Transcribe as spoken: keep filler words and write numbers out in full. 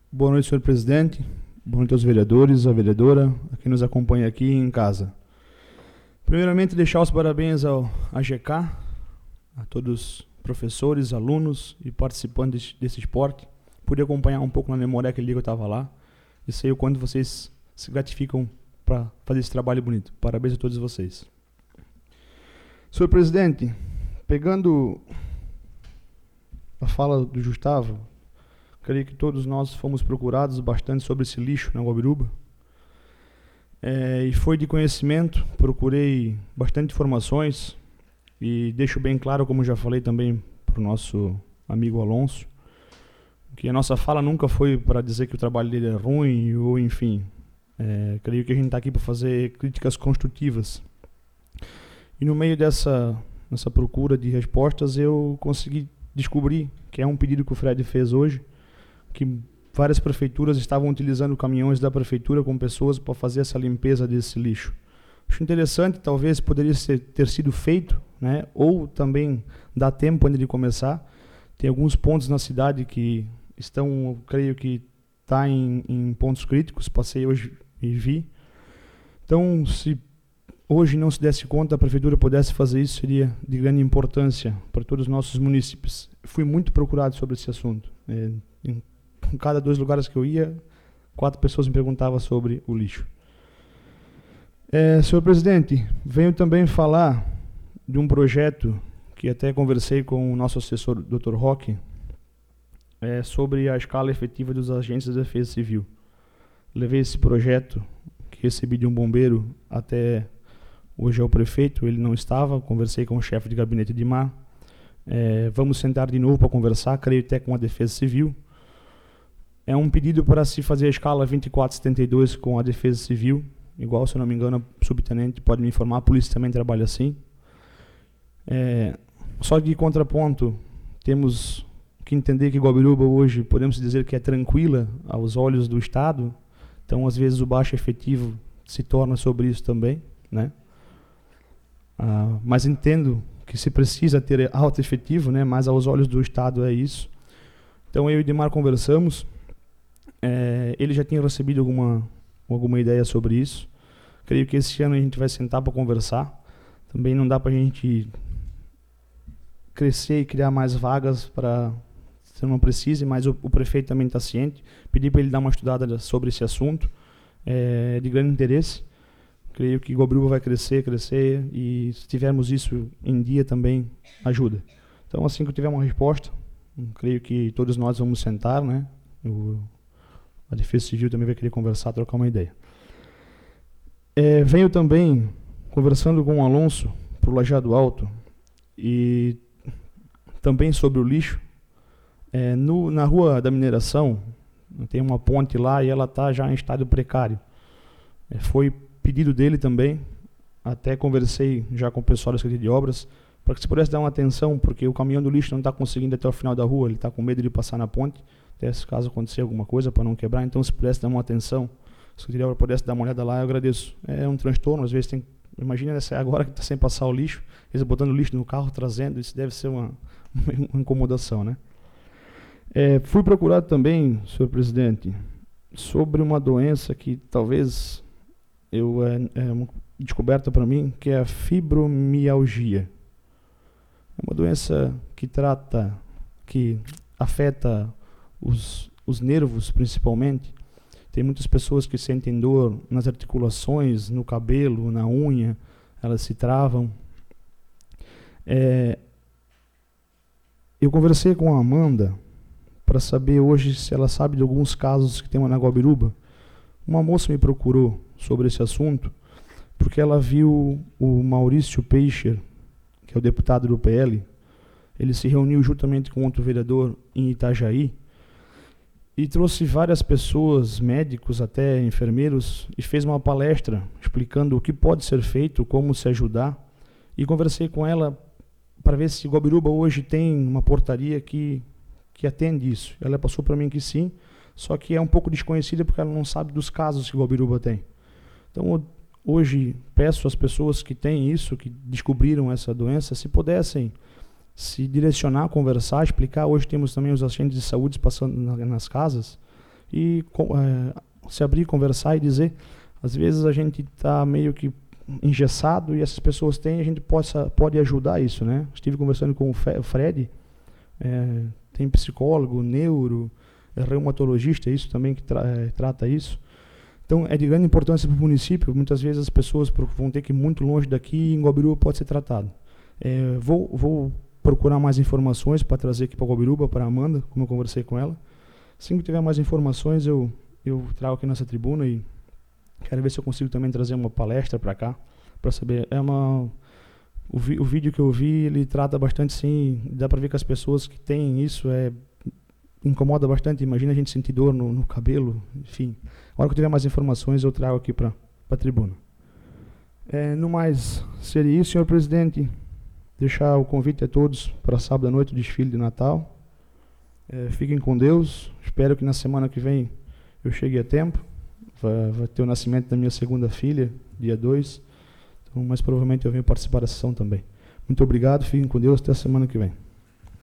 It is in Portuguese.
Boa noite, senhor presidente. Boa noite aos vereadores, à vereadora, a quem nos acompanha aqui em casa. Primeiramente, deixar os parabéns ao A G K, a todos os professores, alunos e participantes desse esporte. Pude acompanhar um pouco na memória aquele dia que eu estava lá e sei o quanto vocês se gratificam para fazer esse trabalho bonito. Parabéns a todos vocês. Senhor presidente, pegando a fala do Gustavo, creio que todos nós fomos procurados bastante sobre esse lixo na Guabiruba. É, e foi de conhecimento, procurei bastante informações e deixo bem claro, como já falei também para o nosso amigo Alonso, que a nossa fala nunca foi para dizer que o trabalho dele é ruim ou enfim. É, creio que a gente está aqui para fazer críticas construtivas. E no meio dessa, dessa procura de respostas eu consegui descobrir que é um pedido que o Fred fez hoje, que várias prefeituras estavam utilizando caminhões da prefeitura com pessoas para fazer essa limpeza desse lixo. Acho interessante, talvez poderia ser, ter sido feito, né? Ou também dá tempo ainda de começar. Tem alguns pontos na cidade que estão, creio que está em, em pontos críticos, passei hoje e vi. Então, se hoje não se desse conta, a prefeitura pudesse fazer isso, seria de grande importância para todos os nossos munícipes. Fui muito procurado sobre esse assunto. É, em Em cada dois lugares que eu ia, quatro pessoas me perguntavam sobre o lixo. É, senhor presidente, venho também falar de um projeto que até conversei com o nosso assessor, doutor Roque, é, sobre a escala efetiva dos agentes da Defesa Civil. Levei esse projeto, que recebi de um bombeiro, até hoje ao prefeito, ele não estava, conversei com o chefe de gabinete de mar. É, vamos sentar de novo para conversar, creio até com a Defesa Civil. É um pedido para se fazer a escala vinte e quatro setenta e dois com a Defesa Civil, igual, se eu não me engano, o subtenente pode me informar, a polícia também trabalha assim. É, só de contraponto, temos que entender que Guabiruba hoje, podemos dizer que é tranquila aos olhos do Estado, então às vezes o baixo efetivo se torna sobre isso também, né? Ah, mas entendo que se precisa ter alto efetivo, né? Mas aos olhos do Estado é isso. Então eu e Edmar conversamos. É, ele já tinha recebido alguma, alguma ideia sobre isso. Creio que esse ano a gente vai sentar para conversar. Também não dá para a gente crescer e criar mais vagas para se não precise, mas o, o prefeito também está ciente. Pedi para ele dar uma estudada sobre esse assunto, é de grande interesse. Creio que Guabiruba vai crescer, crescer, e se tivermos isso em dia também ajuda. Então, assim que eu tiver uma resposta, creio que todos nós vamos sentar, né? O, a Defesa Civil também vai querer conversar, trocar uma ideia. É, venho também conversando com o Alonso para o Lajeado Alto e também sobre o lixo. É, no, na Rua da Mineração, tem uma ponte lá e ela está já em estado precário. É, foi pedido dele também, até conversei já com o pessoal da Secretaria de Obras, para que se pudesse dar uma atenção, porque o caminhão do lixo não está conseguindo ir até o final da rua, ele está com medo de passar na ponte, até se caso acontecer alguma coisa para não quebrar. Então, se pudesse dar uma atenção, se a Secretaria pudesse dar uma olhada lá, eu agradeço. É um transtorno, às vezes tem, imagina agora que está sem passar o lixo, eles botando o lixo no carro, trazendo, isso deve ser uma, uma incomodação, né? É, fui procurado também, senhor presidente, sobre uma doença que talvez eu, é, é uma descoberta para mim, que é a fibromialgia. É uma doença que trata, que afeta os, os nervos principalmente. Tem muitas pessoas que sentem dor nas articulações, no cabelo, na unha, elas se travam. É, eu conversei com a Amanda para saber hoje se ela sabe de alguns casos que tem na Guabiruba. Uma moça me procurou sobre esse assunto, porque ela viu o Maurício Peixer, que é o deputado do P L, ele se reuniu juntamente com outro vereador em Itajaí e trouxe várias pessoas, médicos até enfermeiros, e fez uma palestra explicando o que pode ser feito, como se ajudar, e conversei com ela para ver se Guabiruba hoje tem uma portaria que, que atende isso. Ela passou para mim que sim, só que é um pouco desconhecida porque ela não sabe dos casos que Guabiruba tem. Então, hoje, peço às pessoas que têm isso, que descobriram essa doença, se pudessem se direcionar, conversar, explicar. Hoje temos também os agentes de saúde passando na, nas casas, e é, se abrir, conversar e dizer. Às vezes a gente está meio que engessado e essas pessoas têm, a gente possa, pode ajudar isso, né? Estive conversando com o Fred, é, tem psicólogo, neuro, é, reumatologista, isso também que tra é, trata isso. Então é de grande importância para o município, muitas vezes as pessoas vão ter que ir muito longe daqui e em Guabiruba pode ser tratado. É, vou, vou procurar mais informações para trazer aqui para Guabiruba, para a Amanda, como eu conversei com ela. Assim que tiver mais informações, eu, eu trago aqui nessa tribuna e quero ver se eu consigo também trazer uma palestra para cá, para saber. É uma, o, vi, o vídeo que eu vi, ele trata bastante, sim, dá para ver que as pessoas que têm isso é, incomoda bastante. Imagina a gente sentir dor no, no cabelo, enfim. A hora que eu tiver mais informações, eu trago aqui para a tribuna. É, no mais, seria isso, senhor presidente. Deixar o convite a todos para sábado à noite, o desfile de Natal. É, fiquem com Deus. Espero que na semana que vem eu chegue a tempo. Vai, vai ter o nascimento da minha segunda filha, dia dois. Então, mas provavelmente eu venho participar da sessão também. Muito obrigado, fiquem com Deus, até a semana que vem.